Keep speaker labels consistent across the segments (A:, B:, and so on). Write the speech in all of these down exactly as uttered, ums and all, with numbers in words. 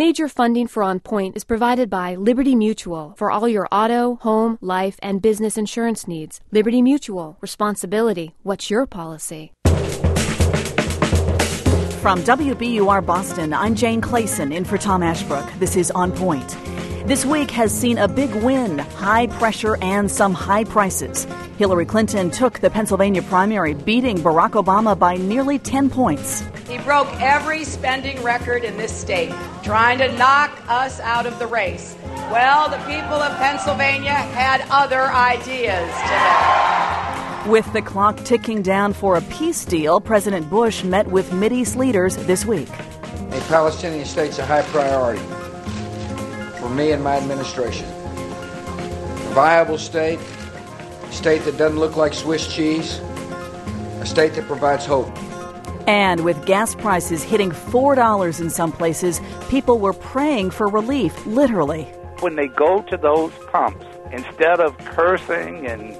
A: Major funding for On Point is provided by Liberty Mutual for all your auto, home, life, and business insurance needs. Liberty Mutual. Responsibility. What's your policy?
B: From W B U R Boston, I'm Jane Clayson in for Tom Ashbrook. This is On Point. This week has seen a big win, high pressure, and some high prices. Hillary Clinton took the Pennsylvania primary, beating Barack Obama by nearly ten points.
C: He broke every spending record in this state, trying to knock us out of the race. Well, the people of Pennsylvania had other ideas today.
B: With the clock ticking down for a peace deal, President Bush met with Mideast leaders this week.
D: A Palestinian state's a high priority for me and my administration. A viable state, a state that doesn't look like Swiss cheese, a state that provides hope.
B: And with gas prices hitting four dollars in some places, people were praying for relief, literally.
E: When they go to those pumps, instead of cursing and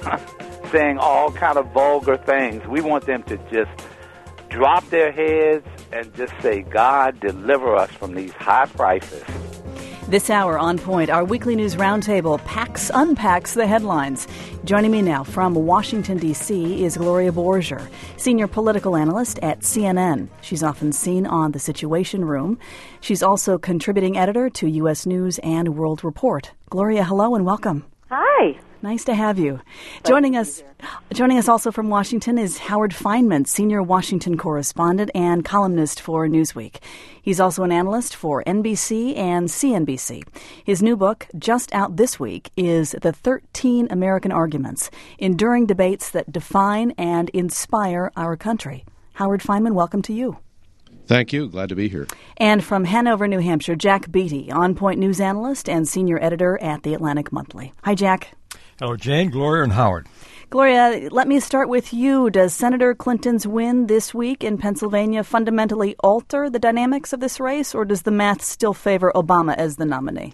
E: saying all kind of vulgar things, we want them to just drop their heads and just say, God, deliver us from these high prices.
B: This hour on Point, our weekly news roundtable packs, unpacks the headlines. Joining me now from Washington, D C is Gloria Borger, senior political analyst at C N N. She's often seen on The Situation Room. She's also contributing editor to U S News and World Report. Gloria, hello and welcome.
F: Hi.
B: Nice to have you. Joining us joining us also from Washington is Howard Fineman, senior Washington correspondent and columnist for Newsweek. He's also an analyst for N B C and C N B C. His new book, just out this week, is The thirteen American Arguments, Enduring Debates That Define and Inspire Our Country. Howard Fineman, welcome to you.
G: Thank you. Glad to be here.
B: And from Hanover, New Hampshire, Jack Beatty, On Point news analyst and senior editor at The Atlantic Monthly. Hi, Jack.
H: Hello, Jane, Gloria, and Howard.
B: Gloria, let me start with you. Does Senator Clinton's win this week in Pennsylvania fundamentally alter the dynamics of this race, or does the math still favor Obama as the nominee?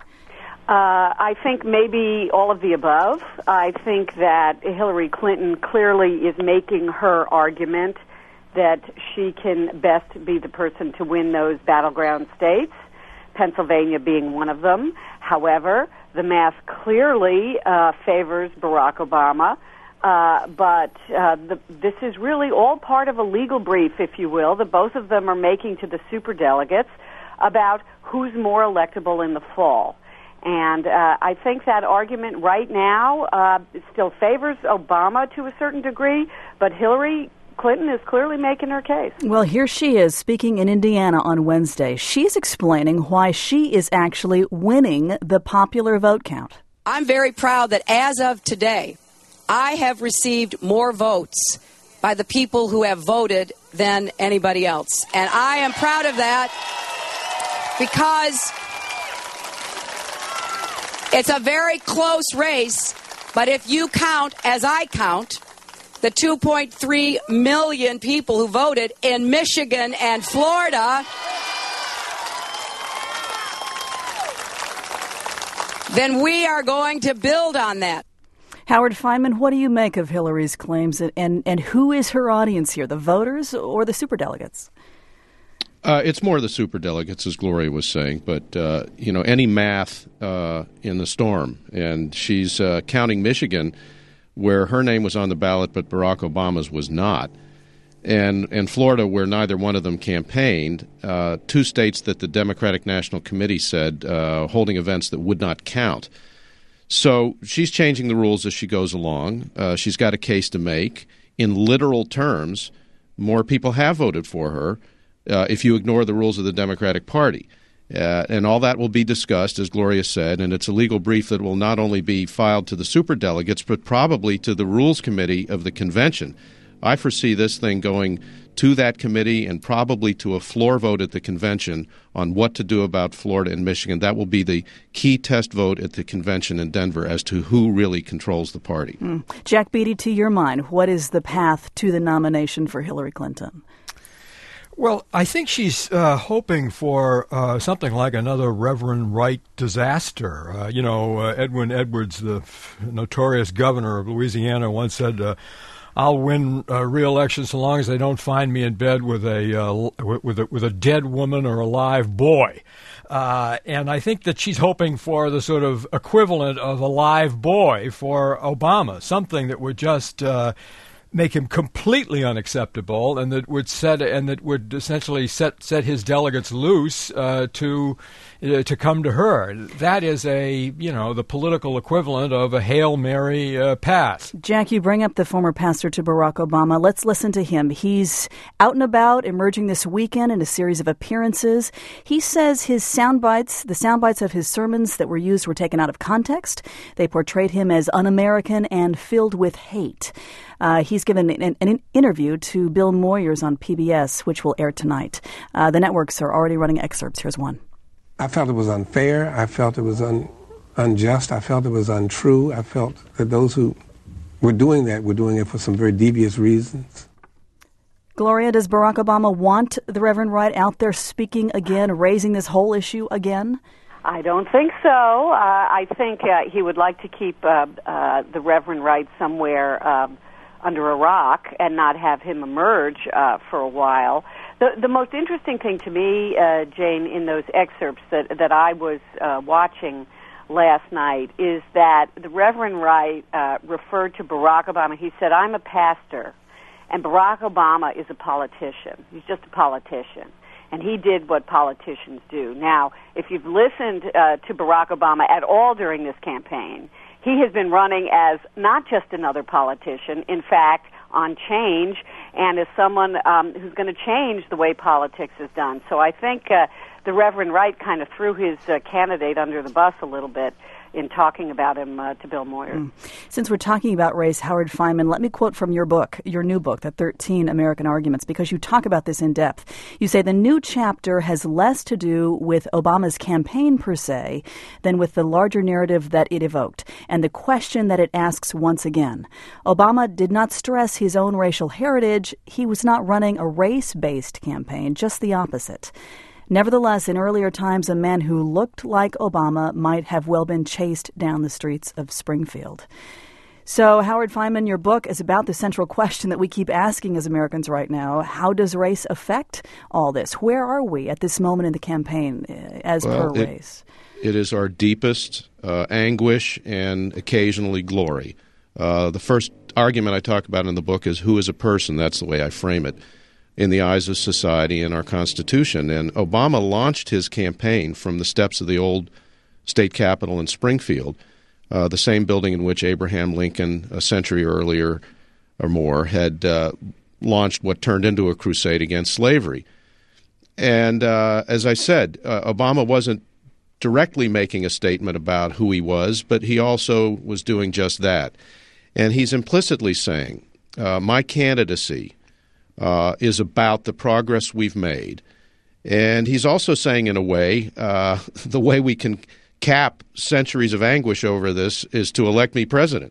F: Uh, I think maybe all of the above. I think that Hillary Clinton clearly is making her argument that she can best be the person to win those battleground states, Pennsylvania being one of them. However, the math clearly uh, favors Barack Obama, uh, but uh, the, this is really all part of a legal brief, if you will, that both of them are making to the superdelegates about who's more electable in the fall. And uh, I think that argument right now uh, still favors Obama to a certain degree, but Hillary Clinton is clearly making her case.
B: Well, here she is speaking in Indiana on Wednesday. She's explaining why she is actually winning the popular vote count.
C: I'm very proud that as of today, I have received more votes by the people who have voted than anybody else. And I am proud of that because it's a very close race. But if you count, as I count, the two point three million people who voted in Michigan and Florida, then we are going to build on that.
B: Howard Fineman, what do you make of Hillary's claims, and, and who is her audience here, the voters or the superdelegates?
G: Uh, it's more the superdelegates, as Gloria was saying, but, uh, you know, any math uh, in the storm, and she's uh, counting Michigan, where her name was on the ballot, but Barack Obama's was not, and and Florida, where neither one of them campaigned, uh, two states that the Democratic National Committee said uh, holding events that would not count. So she's changing the rules as she goes along. Uh, she's got a case to make. In literal terms, more people have voted for her uh, if you ignore the rules of the Democratic Party. Uh, and all that will be discussed, as Gloria said, and it's a legal brief that will not only be filed to the superdelegates, but probably to the Rules Committee of the convention. I foresee this thing going to that committee and probably to a floor vote at the convention on what to do about Florida and Michigan. That will be the key test vote at the convention in Denver as to who really controls the party.
B: Mm. Jack Beatty, to your mind, what is the path to the nomination for Hillary Clinton?
H: Well, I think she's uh, hoping for uh, something like another Reverend Wright disaster. Uh, you know, uh, Edwin Edwards, the f- notorious governor of Louisiana, once said, uh, I'll win uh, re-election so long as they don't find me in bed with a uh, with a with a dead woman or a live boy. Uh, and I think that she's hoping for the sort of equivalent of a live boy for Obama, something that would just uh, make him completely unacceptable, and that would set and that would essentially set set his delegates loose uh, to uh, to come to her. That is a you know the political equivalent of a Hail Mary uh, pass.
B: Jack, you bring up the former pastor to Barack Obama. Let's listen to him. He's out and about, emerging this weekend in a series of appearances. He says his sound bites, the sound bites of his sermons that were used, were taken out of context. They portrayed him as un-American and filled with hate. Uh, he's given an, an interview to Bill Moyers on P B S, which will air tonight. Uh, the networks are already running excerpts. Here's one.
I: I felt it was unfair. I felt it was un, unjust. I felt it was untrue. I felt that those who were doing that were doing it for some very devious reasons.
B: Gloria, does Barack Obama want the Reverend Wright out there speaking again, raising this whole issue again?
F: I don't think so. Uh, I think uh, he would like to keep uh, uh, the Reverend Wright somewhere um, under a rock and not have him emerge uh, for a while. The, the most interesting thing to me, uh, Jane, in those excerpts that, that I was uh, watching last night is that the Reverend Wright uh, referred to Barack Obama. He said, I'm a pastor, and Barack Obama is a politician. He's just a politician. And he did what politicians do. Now, if you've listened uh, to Barack Obama at all during this campaign, he has been running as not just another politician, in fact, on change, and as someone um, who's going to change the way politics is done. So I think uh, the Reverend Wright kind of threw his uh, candidate under the bus a little bit in talking about him uh, to Bill Moyers. Mm.
B: Since we're talking about race, Howard Fineman, let me quote from your book, your new book, The thirteen American Arguments, because you talk about this in depth. You say the new chapter has less to do with Obama's campaign per se than with the larger narrative that it evoked and the question that it asks once again. Obama did not stress his own racial heritage. He was not running a race-based campaign, just the opposite. Nevertheless, in earlier times, a man who looked like Obama might have well been chased down the streets of Springfield. So, Howard Fineman, your book is about the central question that we keep asking as Americans right now. How does race affect all this? Where are we at this moment in the campaign as
G: well,
B: per
G: it,
B: race?
G: It is our deepest uh, anguish and occasionally glory. Uh, the first argument I talk about in the book is who is a person. That's the way I frame it in the eyes of society and our Constitution. And Obama launched his campaign from the steps of the old state capitol in Springfield, uh, the same building in which Abraham Lincoln, a century earlier or more, had uh, launched what turned into a crusade against slavery. And uh, as I said, uh, Obama wasn't directly making a statement about who he was, but he also was doing just that. And he's implicitly saying, uh, my candidacy Uh, is about the progress we've made. And he's also saying, in a way, uh, the way we can cap centuries of anguish over this is to elect me president.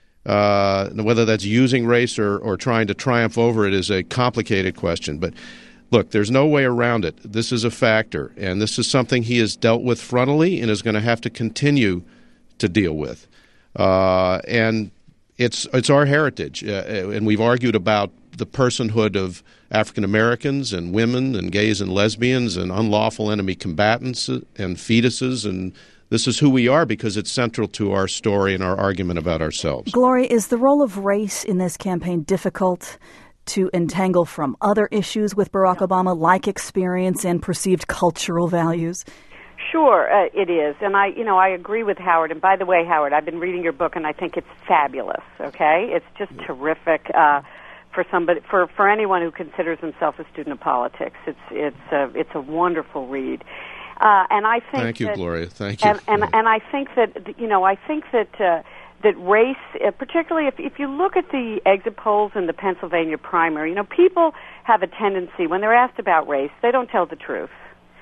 G: Uh, whether that's using race or, or trying to triumph over it is a complicated question. But look, there's no way around it. This is a factor, and this is something he has dealt with frontally and is going to have to continue to deal with. Uh, and it's it's our heritage, uh, and we've argued about the personhood of African Americans and women and gays and lesbians and unlawful enemy combatants and fetuses, and this is who we are because it's central to our story and our argument about ourselves.
B: Gloria, is the role of race in this campaign difficult to entangle from other issues with Barack Obama, like experience and perceived cultural values?
F: Sure, uh, it is. And I, you know, I agree with Howard. And by the way, Howard, I've been reading your book and I think it's fabulous, okay? It's just terrific. Uh, For somebody, for, for anyone who considers himself a student of politics, it's it's a it's a wonderful read, uh, and I think.
G: Thank you,
F: that,
G: Gloria. Thank you.
F: And and, and I think that you know I think that uh, that race, uh, particularly if if you look at the exit polls in the Pennsylvania primary, you know people have a tendency when they're asked about race, they don't tell the truth.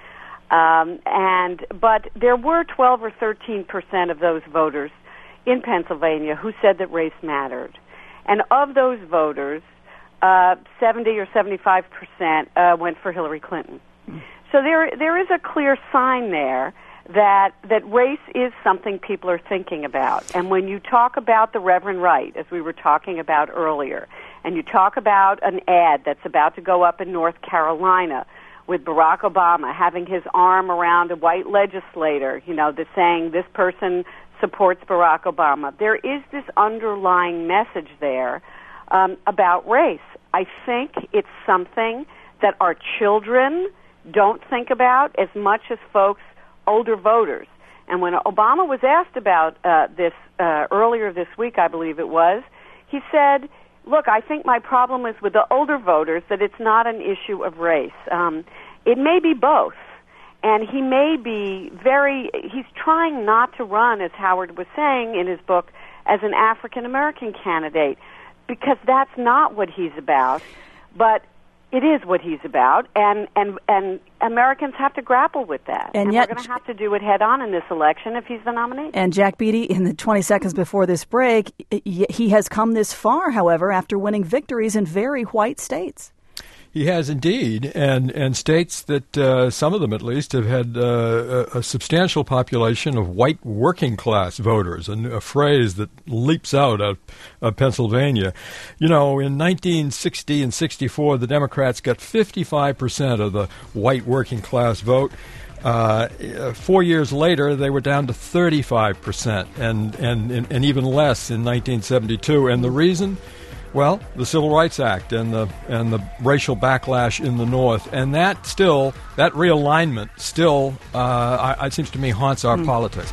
F: Um, and but there were twelve or thirteen percent of those voters in Pennsylvania who said that race mattered, and of those voters. Uh, seventy or seventy-five percent uh, went for Hillary Clinton. So there, there is a clear sign there that that race is something people are thinking about. And when you talk about the Reverend Wright, as we were talking about earlier, and you talk about an ad that's about to go up in North Carolina, with Barack Obama having his arm around a white legislator, you know, the saying this person supports Barack Obama. There is this underlying message there um, about race. I think it's something that our children don't think about as much as folks, older voters. And when Obama was asked about uh, this uh, earlier this week, I believe it was, he said, look, I think my problem is with the older voters that it's not an issue of race. Um, it may be both. And he may be very, he's trying not to run, as Howard was saying in his book, as an African-American candidate, because that's not what he's about. But it is what he's about, and, and, and Americans have to grapple with that.
B: And,
F: and
B: yet,
F: we're going to have to do it head on in this election if he's the nominee.
B: And Jack Beatty, in the twenty seconds before this break, he has come this far, however, after winning victories in very white states.
H: He has indeed, and and states that uh, some of them at least have had uh, a, a substantial population of white working class voters, a, a phrase that leaps out of, of Pennsylvania. You know, in nineteen sixty and sixty-four, the Democrats got fifty-five percent of the white working class vote. Uh, four years later, they were down to thirty-five percent, and, and, and, and even less in nineteen seventy-two. And the reason? Well, the Civil Rights Act and the and the racial backlash in the North, and that still, that realignment still, uh, I, it seems to me, haunts our mm. politics.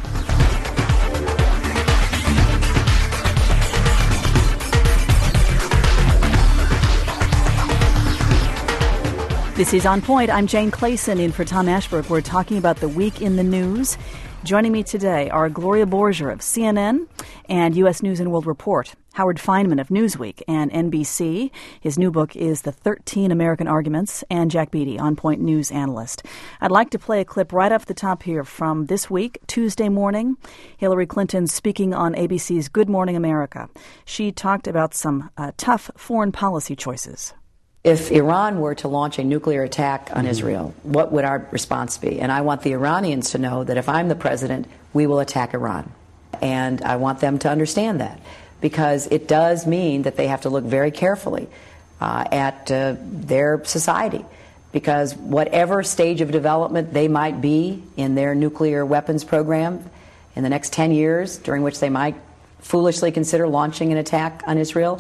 B: This is On Point. I'm Jane Clayson in for Tom Ashbrook. We're talking about the week in the news. Joining me today are Gloria Borger of C N N and U S News and World Report, Howard Fineman of Newsweek and N B C. His new book is The thirteen American Arguments, and Jack Beatty, On Point news analyst. I'd like to play a clip right off the top here from this week, Tuesday morning. Hillary Clinton speaking on A B C's Good Morning America. She talked about some uh, tough foreign policy choices.
C: If Iran were to launch a nuclear attack on Israel, what would our response be? And I want the Iranians to know that if I'm the president, we will attack Iran. And I want them to understand that, because it does mean that they have to look very carefully uh, at uh, their society. Because whatever stage of development they might be in their nuclear weapons program in the next ten years, during which they might foolishly consider launching an attack on Israel,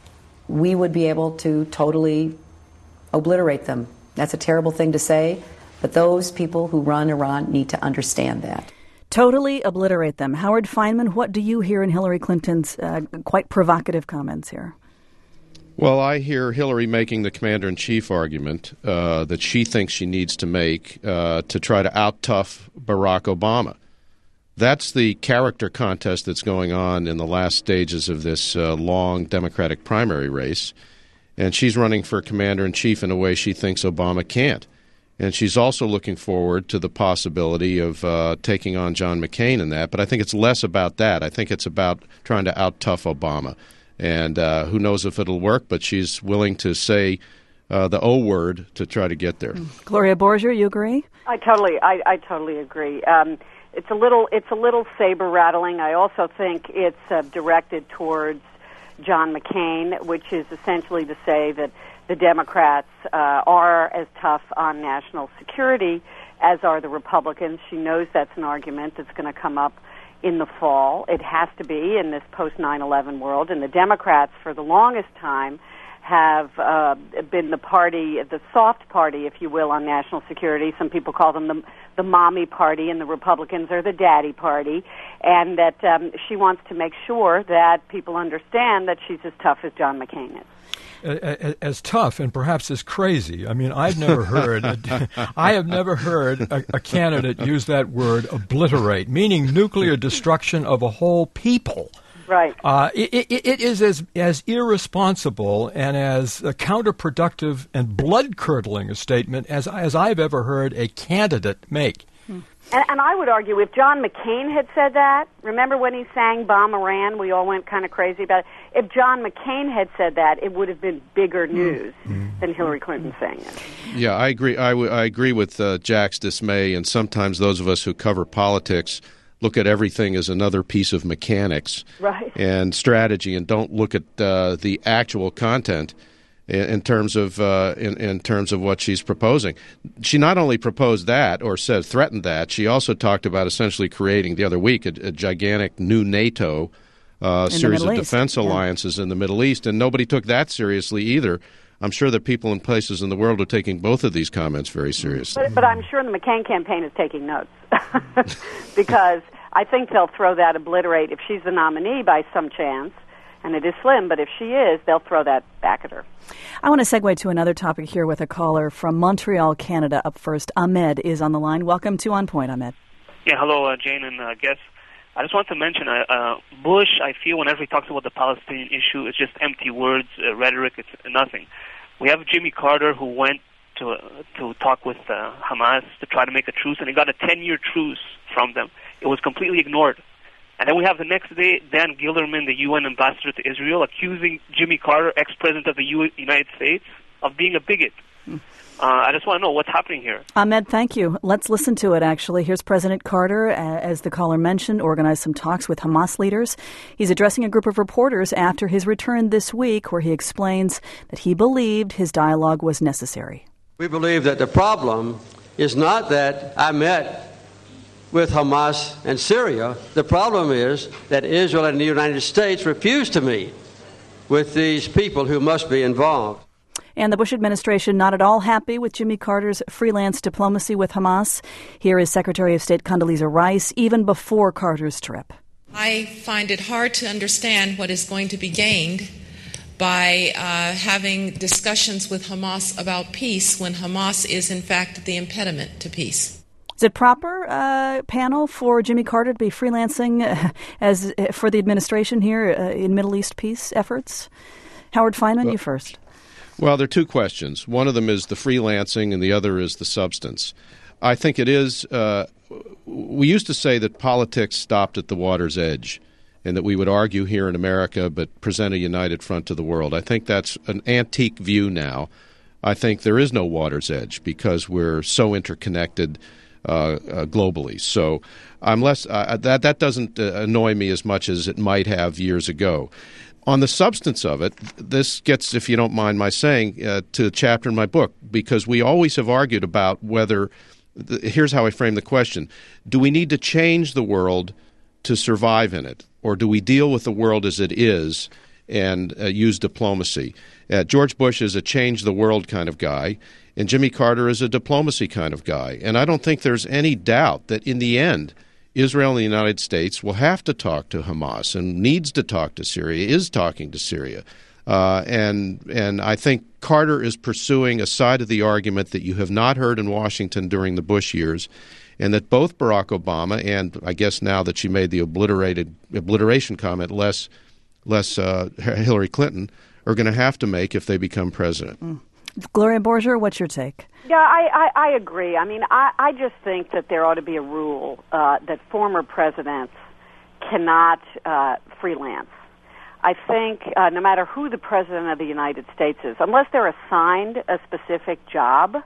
C: we would be able to totally obliterate them. That's a terrible thing to say, but those people who run Iran need to understand that.
B: Totally obliterate them. Howard Fineman, what do you hear in Hillary Clinton's uh, quite provocative comments here?
G: Well, I hear Hillary making the commander-in-chief argument uh, that she thinks she needs to make uh, to try to out-tough Barack Obama. That's the character contest that's going on in the last stages of this uh, long Democratic primary race. And she's running for commander-in-chief in a way she thinks Obama can't. And she's also looking forward to the possibility of uh, taking on John McCain in that. But I think it's less about that. I think it's about trying to out-tough Obama. And uh, who knows if it'll work, but she's willing to say uh, the O word to try to get there.
B: Gloria Borger, you agree?
F: I totally, I, I totally agree. Um, It's a little, it's a little saber rattling. I also think it's uh, directed towards John McCain, which is essentially to say that the Democrats uh, are as tough on national security as are the Republicans. She knows that's an argument that's going to come up in the fall. It has to be in this post nine eleven world. And the Democrats, for the longest time, have uh, been the party, the soft party, if you will, on national security. Some people call them the, the mommy party, and the Republicans are the daddy party. And that um, she wants to make sure that people understand that she's as tough as John McCain is.
H: As, as tough and perhaps as crazy. I mean, I've never heard, a, I have never heard a, a candidate use that word obliterate, meaning nuclear destruction of a whole people.
F: Right.
H: Uh, it, it, it is as as irresponsible and as uh, counterproductive and blood-curdling a statement as as I've ever heard a candidate make.
F: Hmm. And, and I would argue if John McCain had said that, remember when he sang Bomb Iran, we all went kind of crazy about it. If John McCain had said that, it would have been bigger news mm-hmm. than Hillary Clinton saying it.
G: Yeah, I agree. I, w- I agree with uh, Jack's dismay, and sometimes those of us who cover politics look at everything as another piece of mechanics
F: right.
G: and strategy and don't look at uh, the actual content. in, in terms of uh, in, in terms of what she's proposing. She not only proposed that or said threatened that, she also talked about essentially creating the other week a, a gigantic new NATO uh, series of defense alliances yeah. in the Middle East, and nobody took that seriously either. I'm sure that people in places in the world are taking both of these comments very seriously.
F: But, but I'm sure the McCain campaign is taking notes because I think they'll throw that obliterate if she's the nominee by some chance, and it is slim, but if she is, they'll throw that back at her.
B: I want to segue to another topic here with a caller from Montreal, Canada. Up first, Ahmed is on the line. Welcome to On Point, Ahmed.
J: Yeah, hello, uh, Jane and uh, guests. I just want to mention uh, uh, Bush, I feel whenever he talks about the Palestinian issue, it's just empty words, uh, rhetoric, it's nothing. We have Jimmy Carter who went to uh, to talk with uh, Hamas to try to make a truce, and he got a ten-year truce from them. It was completely ignored. And then we have the next day Dan Gillerman, the U N ambassador to Israel, accusing Jimmy Carter, ex-president of the U- United States, of being a bigot. Hmm. Uh, I just want to know what's happening here.
B: Ahmed, thank you. Let's listen to it, actually. Here's President Carter, uh, as the caller mentioned, organized some talks with Hamas leaders. He's addressing a group of reporters after his return this week, where he explains that he believed his dialogue was necessary.
K: We believe that the problem is not that I met with Hamas and Syria. The problem is that Israel and the United States refused to meet with these people who must be involved.
B: And the Bush administration not at all happy with Jimmy Carter's freelance diplomacy with Hamas. Here is Secretary of State Condoleezza Rice, even before Carter's trip.
L: I find it hard to understand what is going to be gained by uh, having discussions with Hamas about peace when Hamas is, in fact, the impediment to peace.
B: Is it proper, uh, panel, for Jimmy Carter to be freelancing uh, as uh, for the administration here uh, in Middle East peace efforts? Howard Fineman, well, you first.
G: Well, there are two questions. One of them is the freelancing, and the other is the substance. I think it is uh, – we used to say that politics stopped at the water's edge and that we would argue here in America but present a united front to the world. I think that's an antique view now. I think there is no water's edge because we're so interconnected uh, uh, globally. So I'm less uh, – that, that doesn't uh, annoy me as much as it might have years ago. On the substance of it, this gets, if you don't mind my saying, uh, to a chapter in my book, because we always have argued about whether – here's how I frame the question. Do we need to change the world to survive in it, or do we deal with the world as it is and uh, use diplomacy? Uh, George Bush is a change-the-world kind of guy, and Jimmy Carter is a diplomacy kind of guy. And I don't think there's any doubt that in the end – Israel and the United States will have to talk to Hamas and needs to talk to Syria, is talking to Syria. Uh, and and I think Carter is pursuing a side of the argument that you have not heard in Washington during the Bush years, and that both Barack Obama and I guess now that she made the obliterated obliteration comment, less, less uh, Hillary Clinton, are going to have to make if they become president.
B: Mm. Gloria Borger, what's your take?
F: Yeah, I, I, I agree. I mean, I, I just think that there ought to be a rule uh, that former presidents cannot uh, freelance. I think uh, no matter who the president of the United States is, unless they're assigned a specific job, uh,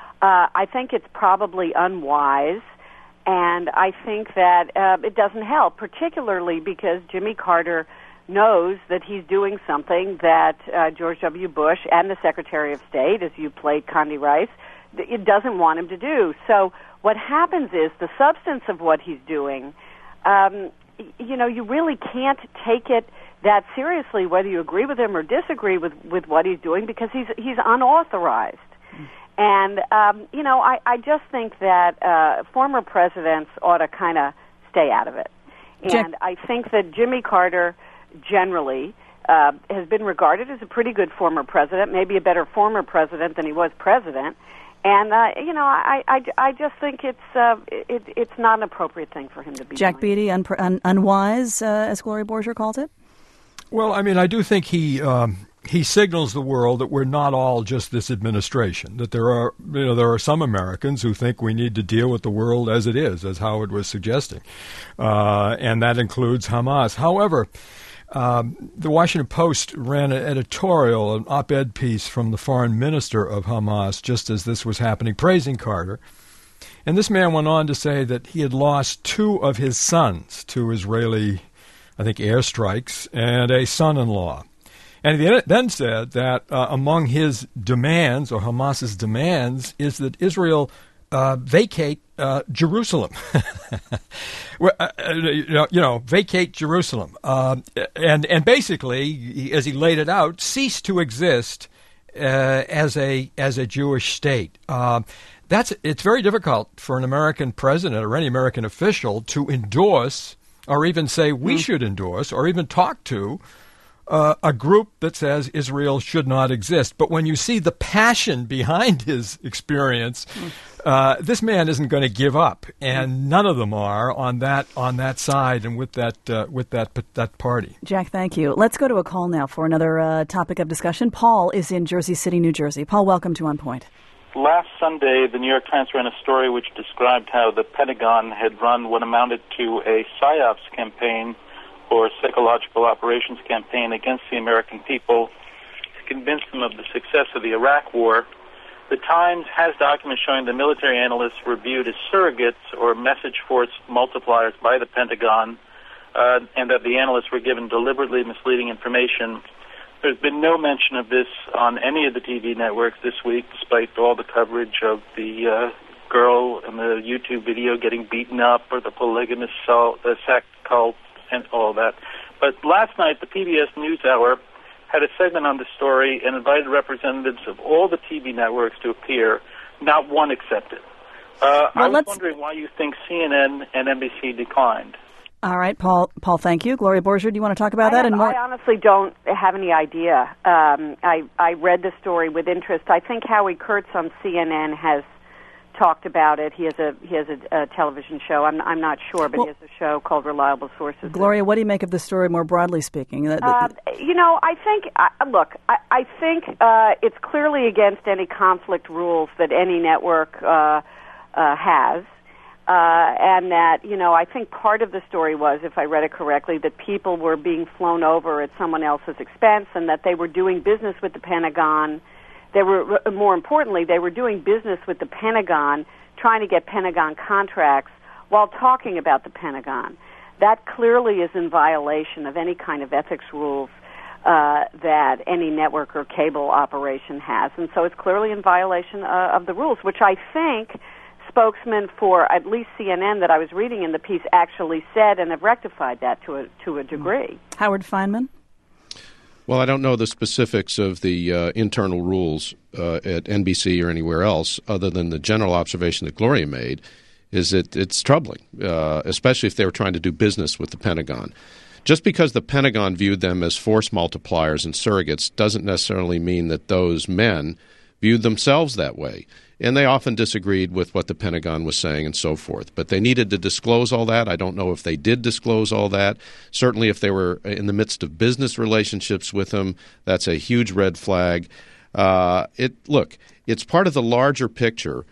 F: I think it's probably unwise. And I think that uh, it doesn't help, particularly because Jimmy Carter knows that he's doing something that uh, George W. Bush and the Secretary of State, as you played Condi Rice, it doesn't want him to do. So what happens is the substance of what he's doing, um, you know, you really can't take it that seriously whether you agree with him or disagree with, with what he's doing because he's he's unauthorized. Mm. And, um, you know, I, I just think that uh, former presidents ought to kind of stay out of it. And Jim- I think that Jimmy Carter generally uh, has been regarded as a pretty good former president, maybe a better former president than he was president. And, uh, you know, I, I, I just think it's uh, it, it's not an appropriate thing for him to be
B: Jack
F: doing.
B: Beatty, un- un- unwise, uh, as Gloria Borger calls it?
H: Well, I mean, I do think he um, he signals the world that we're not all just this administration, that there are, you know, there are some Americans who think we need to deal with the world as it is, as Howard was suggesting. Uh, and that includes Hamas. However, Um, the Washington Post ran an editorial, an op-ed piece from the foreign minister of Hamas, just as this was happening, praising Carter. And this man went on to say that he had lost two of his sons to Israeli, I think, airstrikes, and a son-in-law. And he then said that uh, among his demands, or Hamas's demands, is that Israel uh, vacate uh, Jerusalem. well, uh, you, know, you know, vacate Jerusalem. Uh, and, and basically, as he laid it out, cease to exist uh, as a as a Jewish state. Uh, that's it's very difficult for an American president or any American official to endorse or even say we mm. should endorse or even talk to Uh, a group that says Israel should not exist. But when you see the passion behind his experience, uh, this man isn't going to give up, and none of them are on that on that side and with that uh, with that that party.
B: Jack, thank you. Let's go to a call now for another uh, topic of discussion. Paul is in Jersey City, New Jersey. Paul, welcome to On Point.
M: Last Sunday, the New York Times ran a story which described how the Pentagon had run what amounted to a PSYOPs campaign, or psychological operations campaign, against the American people to convince them of the success of the Iraq War. The Times has documents showing the military analysts were viewed as surrogates or message force multipliers by the Pentagon, uh, and that the analysts were given deliberately misleading information. There's been no mention of this on any of the T V networks this week, despite all the coverage of the uh, girl in the YouTube video getting beaten up, or the polygamous cult, the sect cult, and all that. But last night, the P B S NewsHour had a segment on the story and invited representatives of all the T V networks to appear. Not one accepted. Uh, well, I was wondering why you think C N N and N B C declined.
B: All right, Paul. Paul, thank you. Gloria Borger, do you want to talk about
F: I
B: that?
F: Have,
B: and more?
F: I honestly don't have any idea. Um, I, I read the story with interest. I think Howie Kurtz on C N N has talked about it. He has a he has a, a television show. I'm I'm not sure, but well, he has a show called Reliable Sources.
B: Gloria, what do you make of the story more broadly speaking?
F: Uh, you know, I think uh, look, I, I think uh, it's clearly against any conflict rules that any network uh, uh, has, uh, and that you know, I think part of the story was, if I read it correctly, that people were being flown over at someone else's expense, and that they were doing business with the Pentagon. They were, more importantly, they were doing business with the Pentagon, trying to get Pentagon contracts while talking about the Pentagon. That clearly is in violation of any kind of ethics rules uh, that any network or cable operation has. And so it's clearly in violation uh, of the rules, which I think spokesmen for at least C N N that I was reading in the piece actually said and have rectified that to a, to a degree.
B: Howard Fineman?
G: Well, I don't know the specifics of the uh, internal rules uh, at N B C or anywhere else, other than the general observation that Gloria made, is that it's troubling, uh, especially if they were trying to do business with the Pentagon. Just because the Pentagon viewed them as force multipliers and surrogates doesn't necessarily mean that those men viewed themselves that way. And they often disagreed with what the Pentagon was saying and so forth. But they needed to disclose all that. I don't know if they did disclose all that. Certainly if they were in the midst of business relationships with them, that's a huge red flag. Uh, it look, it's part of the larger picture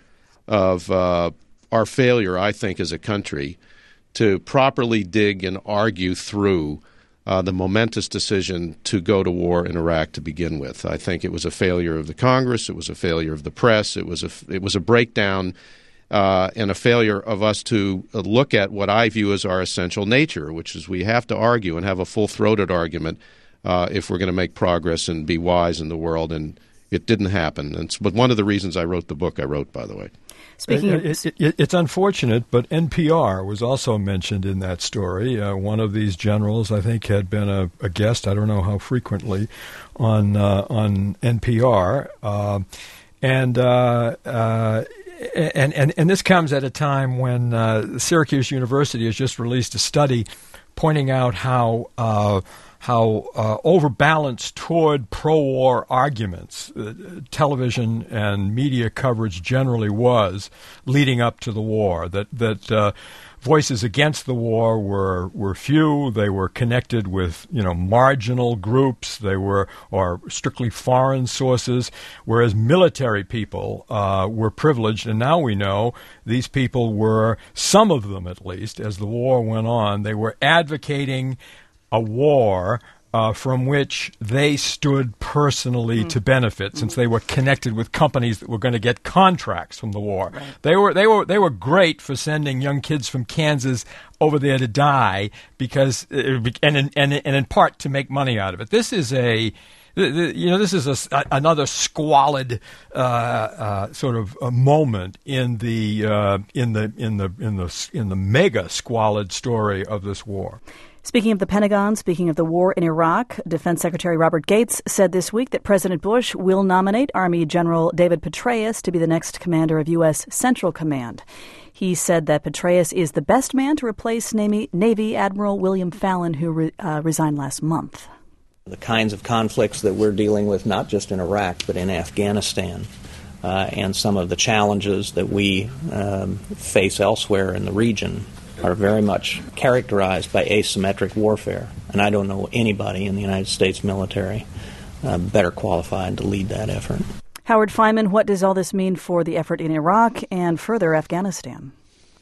G: of uh, our failure, I think, as a country to properly dig and argue through Uh, the momentous decision to go to war in Iraq to begin with. I think it was a failure of the Congress. It was a failure of the press. It was a it was a breakdown uh, and a failure of us to look at what I view as our essential nature, which is we have to argue and have a full-throated argument uh, if we're going to make progress and be wise in the world. And it didn't happen. And it's, but one of the reasons I wrote the book I wrote, by the way.
H: Speaking of, it, it, it's unfortunate, but N P R was also mentioned in that story. Uh, one of these generals, I think, had been a, a guest, I don't know how frequently, on uh, on N P R. Uh, and, uh, uh, and and and this comes at a time when uh, Syracuse University has just released a study pointing out how uh, how uh, overbalanced toward pro-war arguments uh, television and media coverage generally was leading up to the war, that that uh, voices against the war were were few. They were connected with, you know, marginal groups. They were, or strictly foreign sources, whereas military people uh, were privileged. And now we know these people were, some of them at least, as the war went on, they were advocating a war uh, from which they stood personally mm. to benefit, since they were connected with companies that were going to get contracts from the war.
B: Right.
H: They were they were they were great for sending young kids from Kansas over there to die, because and in, and and in part to make money out of it. This is a the, the, you know, this is a, a, another squalid uh, uh, sort of a moment in the uh, in the in the in the in the mega squalid story of this war.
B: Speaking of the Pentagon, speaking of the war in Iraq, Defense Secretary Robert Gates said this week that President Bush will nominate Army General David Petraeus to be the next commander of U S. Central Command. He said that Petraeus is the best man to replace Navy, Navy Admiral William Fallon, who re, uh, resigned last month.
N: The kinds of conflicts that we're dealing with, not just in Iraq, but in Afghanistan, uh, and some of the challenges that we um, face elsewhere in the region are very much characterized by asymmetric warfare. And I don't know anybody in the United States military uh, better qualified to lead that effort.
B: Howard Fineman, what does all this mean for the effort in Iraq and further Afghanistan?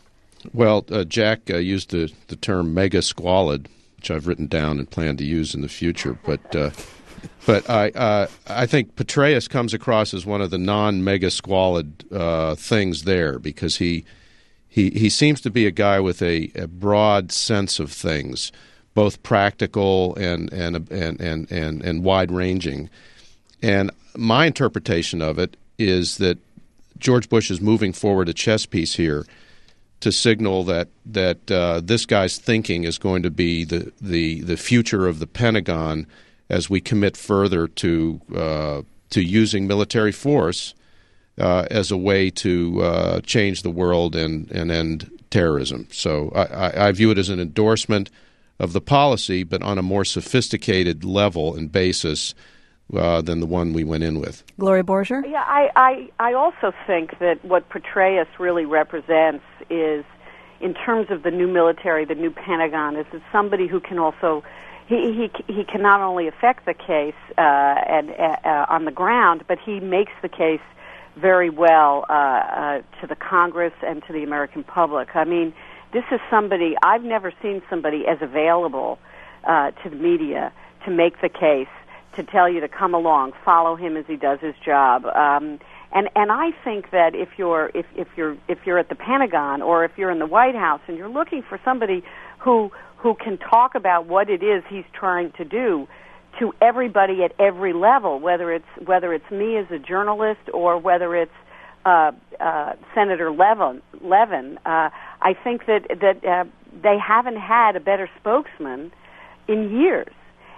G: Well, uh, Jack uh, used the, the term mega squalid, which I've written down and plan to use in the future. But uh, but I uh, I think Petraeus comes across as one of the non-mega squalid uh, things there, because he he he seems to be a guy with a, a broad sense of things, both practical and and and and and, and wide-ranging. And my interpretation of it is that George Bush is moving forward a chess piece here to signal that that uh, this guy's thinking is going to be the, the, the future of the Pentagon as we commit further to uh, to using military force uh, as a way to uh, change the world and, and end terrorism. So I, I, I view it as an endorsement of the policy, but on a more sophisticated level and basis Uh, than the one we went in with.
B: Gloria Borger?
F: Yeah, I, I, I also think that what Petraeus really represents is, in terms of the new military, the new Pentagon, is that somebody who can also, he he, he can not only affect the case uh, and uh, on the ground, but he makes the case very well uh, uh, to the Congress and to the American public. I mean, this is somebody, I've never seen somebody as available uh, to the media to make the case, to tell you to come along, follow him as he does his job, um, and and I think that if you're if, if you're if you're at the Pentagon or if you're in the White House and you're looking for somebody who who can talk about what it is he's trying to do to everybody at every level, whether it's whether it's me as a journalist or whether it's uh, uh, Senator Levin, Levin, uh, I think that that uh, they haven't had a better spokesman in years.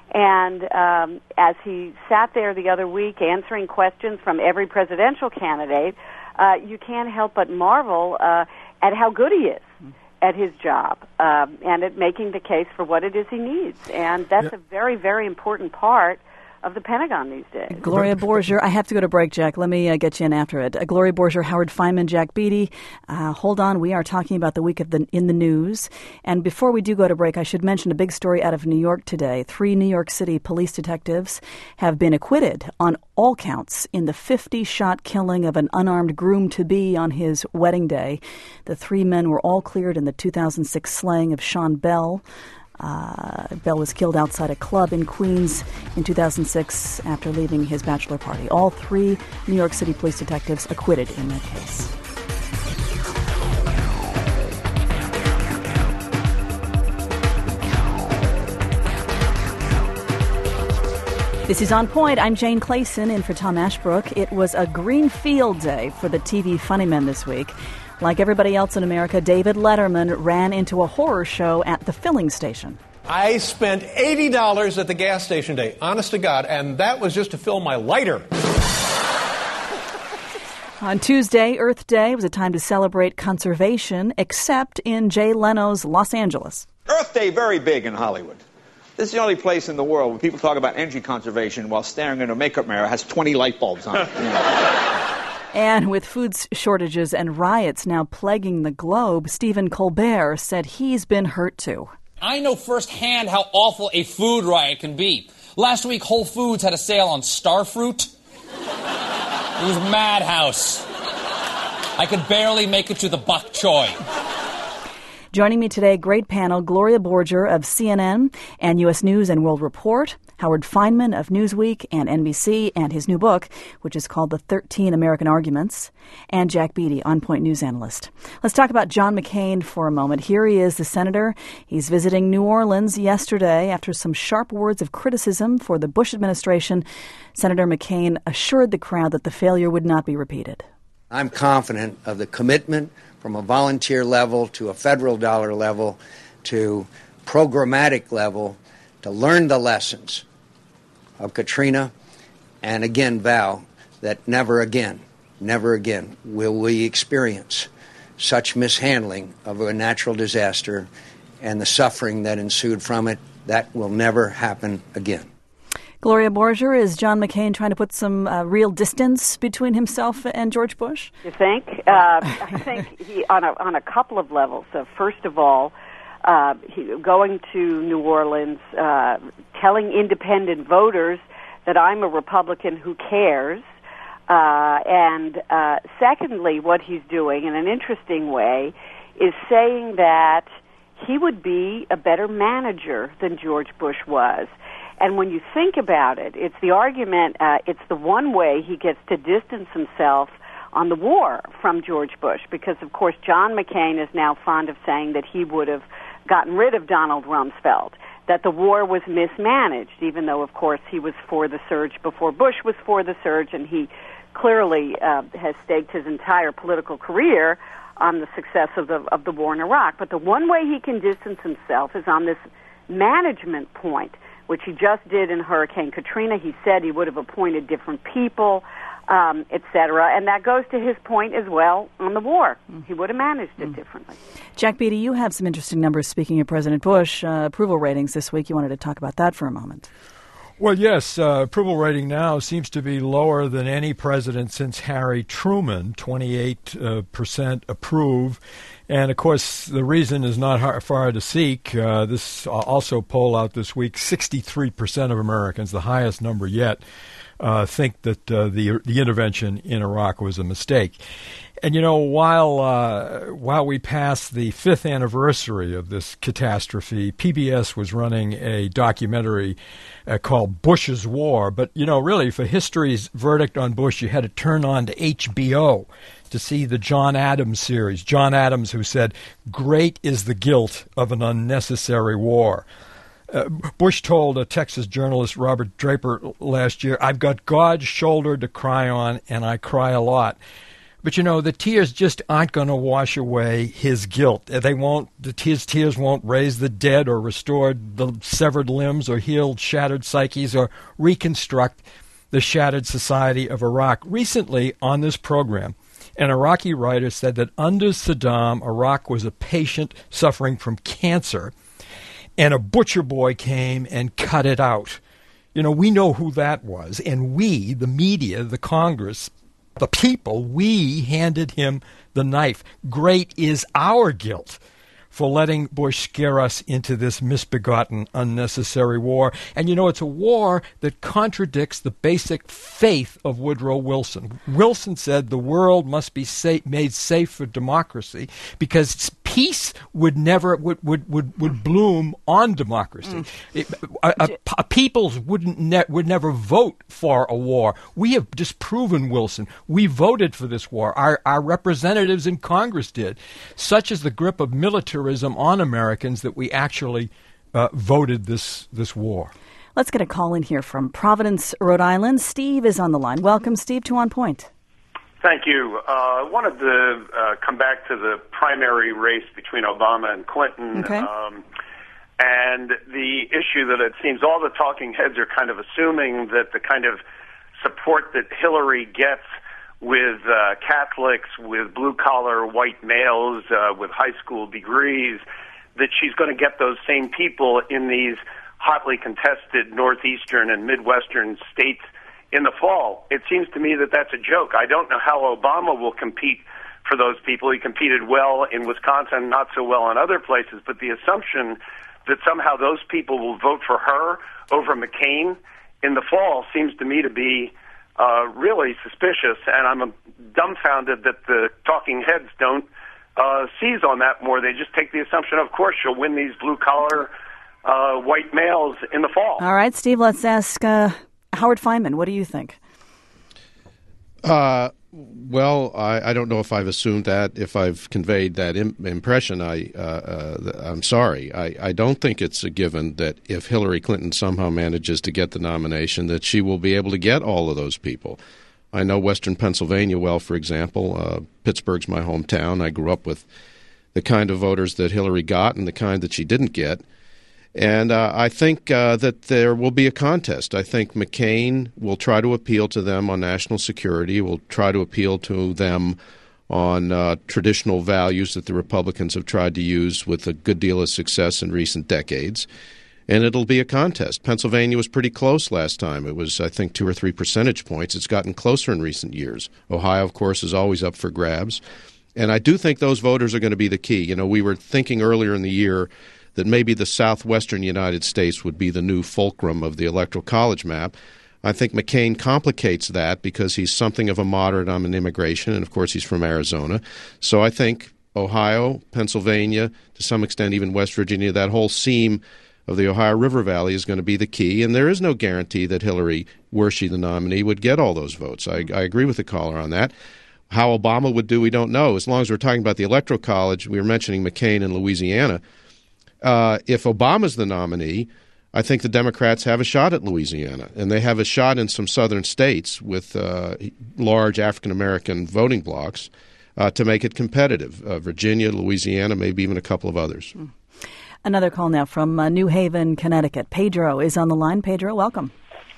F: And um, as he sat there the other week answering questions from every presidential candidate, uh, you can't help but marvel uh, at how good he is at his job um, and at making the case for what it is he needs. And that's
H: yeah.
F: a very, very important part of the Pentagon these days.
B: Gloria Borger, I have to go to break, Jack. Let me uh, get you in after it. Uh, Gloria Borger, Howard Fineman, Jack Beatty. Uh, hold on. We are talking about the week of the in the news. And before we do go to break, I should mention a big story out of New York today. Three New York City police detectives have been acquitted on all counts in the fifty-shot killing of an unarmed groom-to-be on his wedding day. The three men were all cleared in the two thousand six slaying of Sean Bell. Uh, Bell was killed outside a club in Queens in two thousand six after leaving his bachelor party. All three New York City police detectives acquitted in that case. This is On Point. I'm Jane Clayson in for Tom Ashbrook. It was a green field day for the T V funny men this week. Like everybody else in America, David Letterman ran into a horror show at the filling station.
O: I spent eighty dollars at the gas station today, honest to God, and that was just to fill my lighter.
B: On Tuesday, Earth Day, was a time to celebrate conservation, except in Jay Leno's Los Angeles.
P: Earth Day very big in Hollywood. This is the only place in the world where people talk about energy conservation while staring into a makeup mirror has twenty light bulbs on it. You know.
B: And with food shortages and riots now plaguing the globe, Stephen Colbert said he's been hurt too.
Q: I know firsthand how awful a food riot can be. Last week, Whole Foods had a sale on Starfruit. It was madhouse. I could barely make it to the bok choy.
B: Joining me today, great panel, Gloria Borger of C N N and U S News and World Report, Howard Fineman of Newsweek and N B C, and his new book, which is called The thirteen American Arguments, and Jack Beatty, On Point News analyst. Let's talk about John McCain for a moment. Here he is, the senator. He's visiting New Orleans yesterday after some sharp words of criticism for the Bush administration. Senator McCain assured the crowd that the failure would not be repeated.
R: I'm confident of the commitment from a volunteer level to a federal dollar level to programmatic level to learn the lessons of Katrina and again vow that never again, never again will we experience such mishandling of a natural disaster and the suffering that ensued from it. That will never happen again.
B: Gloria Borger, is John McCain trying to put some uh, real distance between himself and George Bush?
F: You think? Uh, I think he on a on a couple of levels. So first of all, uh, he, going to New Orleans, uh, telling independent voters that I'm a Republican who cares, uh, and uh, secondly, what he's doing in an interesting way is saying that he would be a better manager than George Bush was. And when you think about it, it's the argument, uh, it's the one way he gets to distance himself on the war from George Bush, because, of course, John McCain is now fond of saying that he would have gotten rid of Donald Rumsfeld, that the war was mismanaged, even though, of course, he was for the surge before Bush was for the surge, and he clearly uh, has staked his entire political career on the success of the of the war in Iraq. But the one way he can distance himself is on this management point, which he just did in Hurricane Katrina. He said he would have appointed different people, um, et cetera. And that goes to his point as well on the war. Mm. He would have managed it mm. differently.
B: Jack Beatty, you have some interesting numbers, speaking of President Bush, uh, approval ratings this week. You wanted to talk about that for a moment.
H: Well, yes, uh, approval rating now seems to be lower than any president since Harry Truman, twenty-eight percent uh, approve. And, of course, the reason is not hard, far to seek. Uh, this also poll out this week, sixty-three percent of Americans, the highest number yet, uh, think that uh, the the intervention in Iraq was a mistake. And, you know, while uh, while we passed the fifth anniversary of this catastrophe, P B S was running a documentary uh, called Bush's War. But, you know, really, for history's verdict on Bush, you had to turn on to H B O to see the John Adams series. John Adams, who said, "Great is the guilt of an unnecessary war." Uh, Bush told a Texas journalist, Robert Draper, last year, "I've got God's shoulder to cry on, and I cry a lot." But, you know, the tears just aren't going to wash away his guilt. They won't, the tears, tears won't raise the dead or restore the severed limbs or heal shattered psyches or reconstruct the shattered society of Iraq. Recently, on this program, an Iraqi writer said that under Saddam, Iraq was a patient suffering from cancer, and a butcher boy came and cut it out. You know, we know who that was, and we, the media, the Congress, the people, we handed him the knife. Great is our guilt for letting Bush scare us into this misbegotten, unnecessary war. And, you know, it's a war that contradicts the basic faith of Woodrow Wilson. Wilson said the world must be safe, made safe for democracy because peace would never would would would, would bloom on democracy. Mm. It, a, a, a peoples wouldn't ne- would never vote for a war. We have disproven Wilson. We voted for this war. Our our representatives in Congress did. Such is the grip of militarism on Americans that we actually uh, voted this this war.
B: Let's get a call in here from Providence, Rhode Island. Steve is on the line. Welcome, Steve, to On Point.
S: Thank you. Uh, I wanted to uh, come back to the primary race between Obama and Clinton.
B: Okay.
S: Um, and the issue that it seems all the talking heads are kind of assuming that the kind of support that Hillary gets with uh, Catholics, with blue-collar white males, uh, with high school degrees, that she's going to get those same people in these hotly contested northeastern and midwestern states in the fall. It seems to me that that's a joke. I don't know how Obama will compete for those people. He competed well in Wisconsin, not so well in other places, but the assumption that somehow those people will vote for her over McCain in the fall seems to me to be uh, really suspicious, and I'm dumbfounded that the talking heads don't uh, seize on that more. They just take the assumption, of course, she'll win these blue-collar uh, white males in the fall.
B: All right, Steve, let's ask uh, Howard Fineman. What do you think?
G: Uh, well, I, I don't know if I've assumed that, if I've conveyed that im- impression. I, uh, uh, I'm sorry. I, I don't think it's a given that if Hillary Clinton somehow manages to get the nomination, that she will be able to get all of those people. I know Western Pennsylvania well, for example. Uh, Pittsburgh's my hometown. I grew up with the kind of voters that Hillary got and the kind that she didn't get. And uh, I think uh, that there will be a contest. I think McCain will try to appeal to them on national security, will try to appeal to them on uh, traditional values that the Republicans have tried to use with a good deal of success in recent decades. And it'll be a contest. Pennsylvania was pretty close last time. It was, I think, two or three percentage points. It's gotten closer in recent years. Ohio, of course, is always up for grabs. And I do think those voters are going to be the key. You know, we were thinking earlier in the year that maybe the southwestern United States would be the new fulcrum of the Electoral College map. I think McCain complicates that because he's something of a moderate on immigration, and of course he's from Arizona. So I think Ohio, Pennsylvania, to some extent even West Virginia, that whole seam of the Ohio River Valley is going to be the key, and there is no guarantee that Hillary, were she the nominee, would get all those votes. I, I agree with the caller on that. How Obama would do, we don't know. As long as we're talking about the Electoral College, we were mentioning McCain in Louisiana. Uh, if Obama's the nominee, I think the Democrats have a shot at Louisiana, and they have a shot in some southern states with uh, large African-American voting blocks uh, to make it competitive. Uh, Virginia, Louisiana, maybe even a couple of others.
B: Mm. Another call now from uh, New Haven, Connecticut. Pedro is on the line. Pedro, welcome.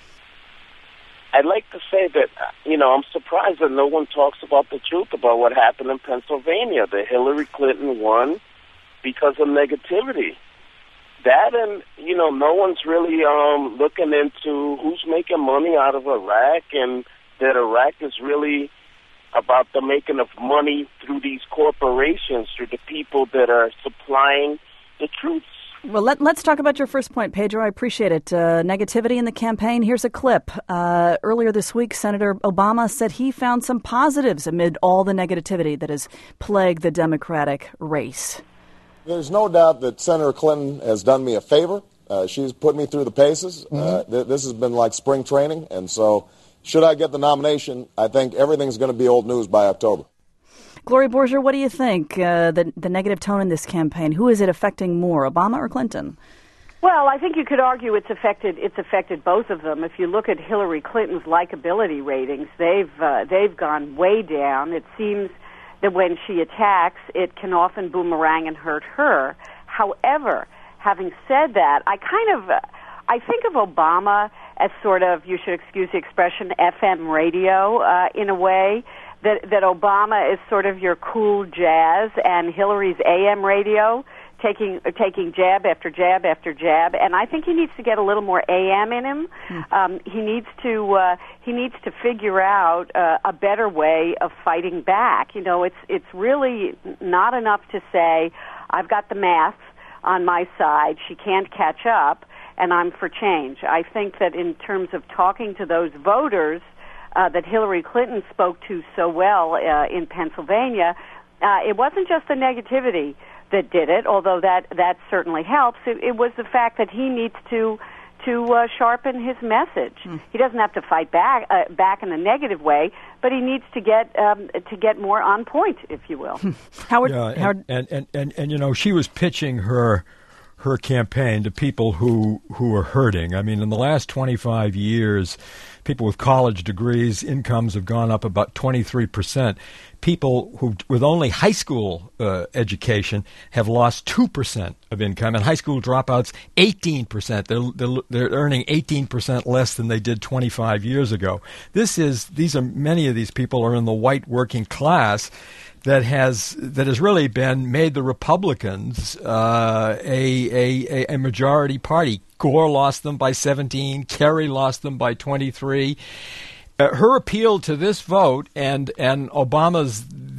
T: I'd like to say that, you know, I'm surprised that no one talks about the truth about what happened in Pennsylvania. That Hillary Clinton won because of negativity. That, and, you know, no one's really um, looking into who's making money out of Iraq, and that Iraq is really about the making of money through these corporations, through the people that are supplying the troops.
B: Well, let, let's talk about your first point, Pedro. I appreciate it. Uh, negativity in the campaign. Here's a clip. Uh, earlier this week, Senator Obama said he found some positives amid all the negativity that has plagued the Democratic race.
U: There's no doubt that Senator Clinton has done me a favor. Uh, she's put me through the paces. Mm-hmm. Uh, th- this has been like spring training. And so should I get the nomination, I think everything's going to be old news by October.
B: Gloria Borger, what do you think? Uh, the, the negative tone in this campaign, who is it affecting more, Obama or Clinton?
F: Well, I think you could argue it's affected it's affected both of them. If you look at Hillary Clinton's likability ratings, they've uh, they've gone way down. It seems that when she attacks, it can often boomerang and hurt her. However, having said that, I kind of, uh, I think of Obama as sort of, you should excuse the expression, F M radio uh, in a way, that, that Obama is sort of your cool jazz and Hillary's A M radio, taking taking jab after jab after jab, and I think he needs to get a little more A M in him. Mm. Um, he needs to uh, he needs to figure out uh, a better way of fighting back. You know, it's it's really not enough to say I've got the math on my side. She can't catch up, and I'm for change. I think that in terms of talking to those voters uh, that Hillary Clinton spoke to so well uh, in Pennsylvania, uh, it wasn't just the negativity that did it, although that, that certainly helps. It, it was the fact that he needs to to uh, sharpen his message. Mm. He doesn't have to fight back uh, back in a negative way, but he needs to get um, to get more on point, if you will.
B: Howard,
H: yeah, and,
B: Howard,
H: and, and, and, and you know, she was pitching her her campaign to people who who are hurting. I mean, in the last twenty-five years, people with college degrees, incomes have gone up about twenty-three percent. People who with only high school uh, education have lost two percent of income, and high school dropouts eighteen percent. They're, they're they're earning eighteen percent less than they did twenty-five years ago. This is these are many of these people are in the white working class that has that has really been made the Republicans uh, a, a a majority party. Gore lost them by seventeen. Kerry lost them by twenty-three. Uh, her appeal to this vote and, and Obama's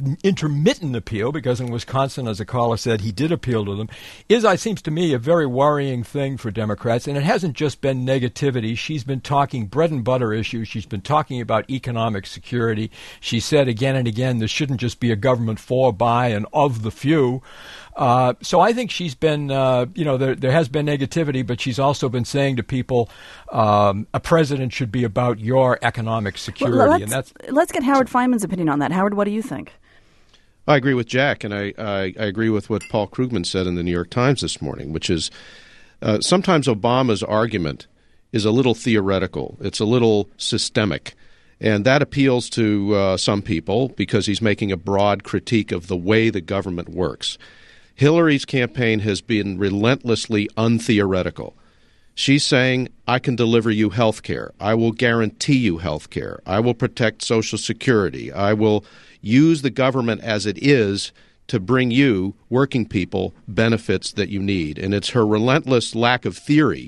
H: intermittent appeal, because in Wisconsin, as a caller said, he did appeal to them, is, it seems to me, a very worrying thing for Democrats. And it hasn't just been negativity. She's been talking bread and butter issues. She's been talking about economic security. She said again and again, this shouldn't just be a government for, by, and of the few. Uh, so I think she's been, uh, you know, there, there has been negativity, but she's also been saying to people, um, a president should be about your economic security.
B: Well, let's,
H: and that's
B: let's get Howard Fineman's opinion on that. Howard, what do you think?
G: I agree with Jack, and I, I, I agree with what Paul Krugman said in the New York Times this morning, which is uh, sometimes Obama's argument is a little theoretical. It's a little systemic. And that appeals to uh, some people because he's making a broad critique of the way the government works. Hillary's campaign has been relentlessly untheoretical. She's saying, I can deliver you health care. I will guarantee you health care. I will protect Social Security. I will use the government as it is to bring you, working people, benefits that you need. And it's her relentless lack of theory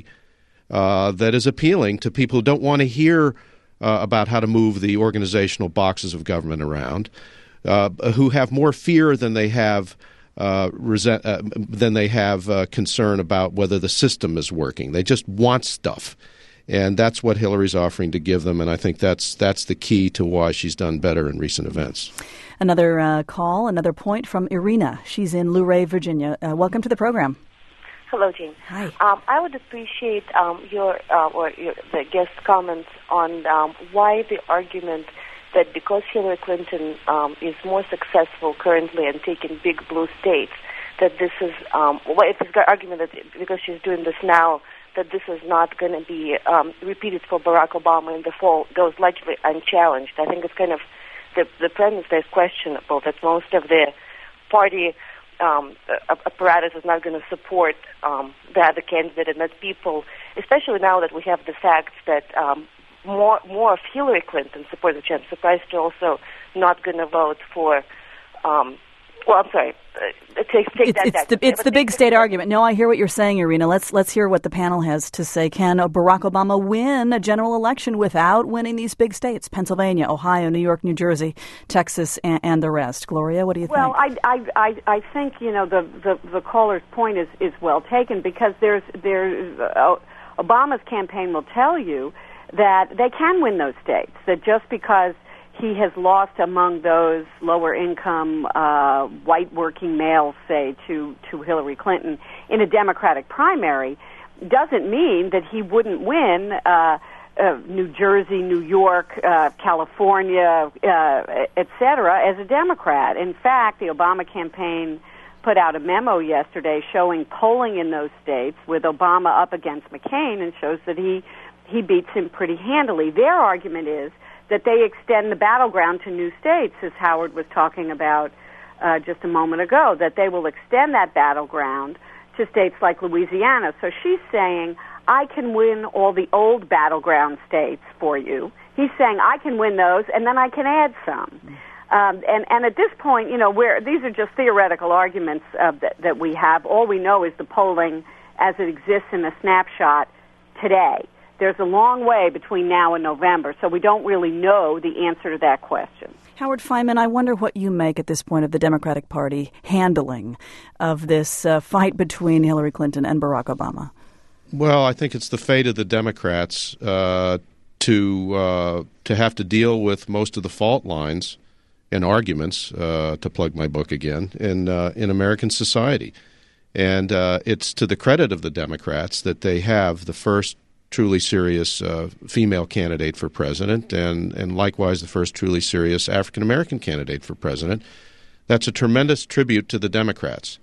G: uh, that is appealing to people who don't want to hear uh, about how to move the organizational boxes of government around, uh, who have more fear than they have Uh, resent, uh, then they have uh, concern about whether the system is working. They just want stuff, and that's what Hillary's offering to give them. And I think that's that's the key to why she's done better in recent events.
B: Another uh, call, another point from Irina. She's in Luray, Virginia. Uh, welcome to the program.
A: Hello, Jane.
B: Hi.
A: Um, I would appreciate um, your uh, or your, the guest comments on um, why the argument that because Hillary Clinton um, is more successful currently and taking big blue states, that this is, um, well, it's an argument that because she's doing this now, that this is not going to be um, repeated for Barack Obama in the fall, goes largely unchallenged. I think it's kind of, the, the premise there is questionable, that most of the party um, apparatus is not going to support um, the other candidate, and that people, especially now that we have the facts that um, More more of Hillary Clinton supporters, which I'm surprised to also not going to vote for. Um, well, I'm sorry. Uh, take, take
B: it's
A: that
B: it's
A: back.
B: the, it's the big state argument. No, I hear what you're saying, Irina. Let's let's hear what the panel has to say. Can Barack Obama win a general election without winning these big states? Pennsylvania, Ohio, New York, New Jersey, Texas, and, and the rest. Gloria, what do you
F: well,
B: think?
F: Well, I, I I think you know the, the, the caller's point is, is well taken, because there's there's uh, Obama's campaign will tell you that they can win those states, that just because he has lost among those lower income uh, white working males, say, to, to Hillary Clinton in a Democratic primary, doesn't mean that he wouldn't win uh, uh, New Jersey, New York, uh, California, uh, et cetera, as a Democrat. In fact, the Obama campaign put out a memo yesterday showing polling in those states with Obama up against McCain, and shows that he he beats him pretty handily. Their argument is that they extend the battleground to new states, as Howard was talking about uh, just a moment ago, that they will extend that battleground to states like Louisiana. So she's saying, I can win all the old battleground states for you. He's saying, I can win those, and then I can add some. Um, and, and at this point, you know, we're, these are just theoretical arguments uh, that, that we have. All we know is the polling as it exists in a snapshot today. There's a long way between now and November, so we don't really know the answer to that question.
B: Howard Fineman, I wonder what you make at this point of the Democratic Party handling of this uh, fight between Hillary Clinton and Barack Obama.
G: Well, I think it's the fate of the Democrats uh, to uh, to have to deal with most of the fault lines and arguments, uh, to plug my book again, in uh, in American society. And uh, it's to the credit of the Democrats that they have the first truly serious uh, female candidate for president, and, and likewise the first truly serious African-American candidate for president. That's a tremendous tribute to the Democrats.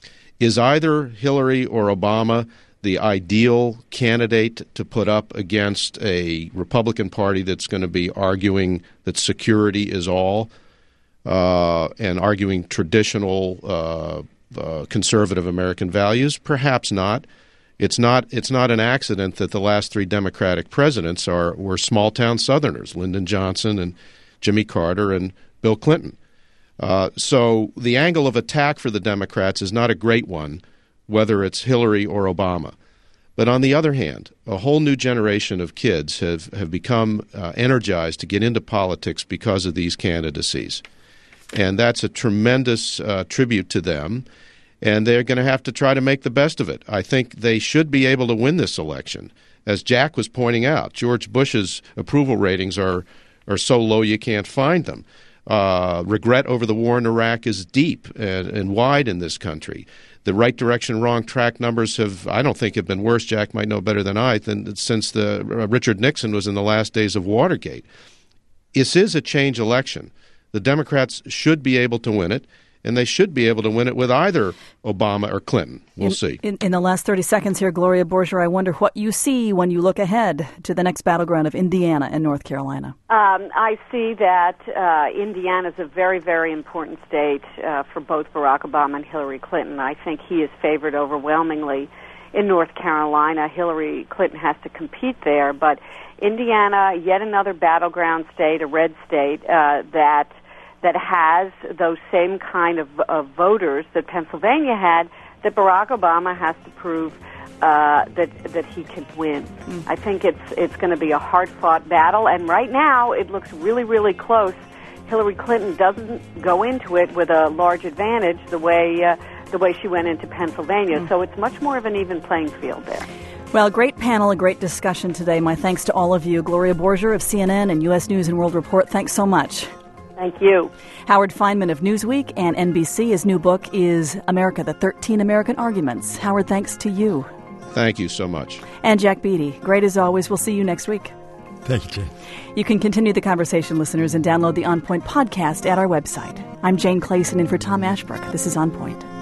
G: Is either Hillary or Obama the ideal candidate to put up against a Republican Party that's going to be arguing that security is all uh, and arguing traditional uh, uh, conservative American values? Perhaps not. It's not it's not an accident that the last three Democratic presidents are were small-town Southerners, Lyndon Johnson and Jimmy Carter and Bill Clinton. Uh, so the angle of attack for the Democrats is not a great one, whether it's Hillary or Obama. But on the other hand, a whole new generation of kids have, have become uh, energized to get into politics because of these candidacies. And that's a tremendous uh, tribute to them. And they're going to have to try to make the best of it. I think they should be able to win this election. As Jack was pointing out, George Bush's approval ratings are, are so low you can't find them. Uh, regret over the war in Iraq is deep and, and wide in this country. The right direction, wrong track numbers have, I don't think, have been worse. Jack might know better than I, than since the uh, Richard Nixon was in the last days of Watergate. This is a change election. The Democrats should be able to win it, and they should be able to win it with either Obama or Clinton. We'll
B: in,
G: see.
B: In, in the last thirty seconds here, Gloria Borger, I wonder what you see when you look ahead to the next battleground of Indiana and North Carolina.
F: Um, I see that uh, Indiana is a very, very important state uh, for both Barack Obama and Hillary Clinton. I think he is favored overwhelmingly in North Carolina. Hillary Clinton has to compete there, but Indiana, yet another battleground state, a red state, uh, that that has those same kind of, of voters that Pennsylvania had, that Barack Obama has to prove uh, that that he can win. Mm. I think it's it's going to be a hard-fought battle, and right now it looks really, really close. Hillary Clinton doesn't go into it with a large advantage the way uh, the way she went into Pennsylvania, mm. so it's much more of an even playing field there.
B: Well, great panel, a great discussion today. My thanks to all of you. Gloria Borger of C N N and U S News and World Report, thanks so much.
F: Thank you.
B: Howard Fineman of Newsweek and N B C. His new book is America, the thirteen American Arguments. Howard, thanks to you.
G: Thank you so much.
B: And Jack Beatty, great as always. We'll see you next week.
H: Thank you, Jane.
B: You can continue the conversation, listeners, and download the On Point podcast at our website. I'm Jane Clayson in for Tom Ashbrook. This is On Point.